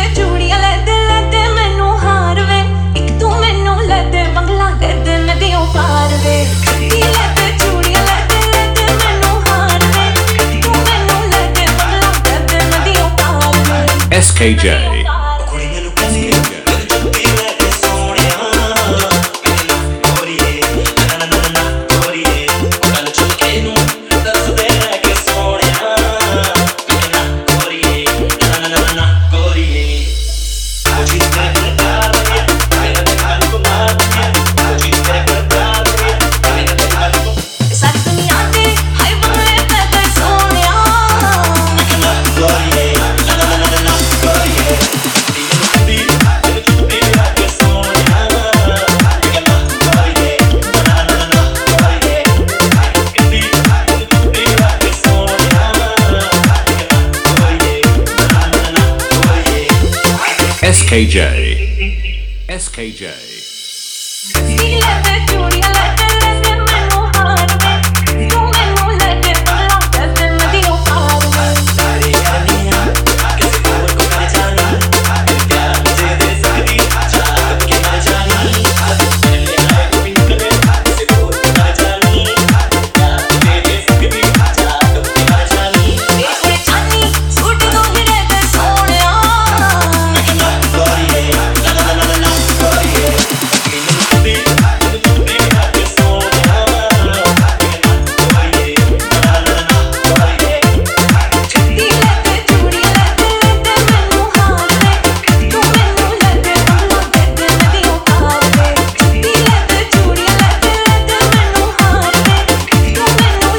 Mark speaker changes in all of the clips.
Speaker 1: ਚੂੜੀਆਂ ਲੈ ਦੇ ਮੈਨੂੰ ਹਾਰ ਵੇ ਇੱਕ ਤੂੰ ਮੈਨੂੰ ਲੈ ਦੇ ਬੰਗਲਾ ਦੇ ਦੇ ਨਦੀਆਂ ਪਾਰ ਵੇ ਗੱਡੀ ਲੈ ਦੇ ਚੂੜੀਆਂ ਲੈ ਦੇ ਮੈਨੂੰ ਹਾਰ ਵੇ ਤੂੰ ਮੈਨੂੰ ਲੈ ਦੇ ਬੰਗਲਾ ਦੇ ਦੇ ਨਦੀਆਂ ਪਾਰ ਵੇ
Speaker 2: SKJ SKJ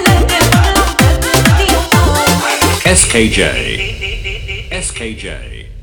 Speaker 2: SKJ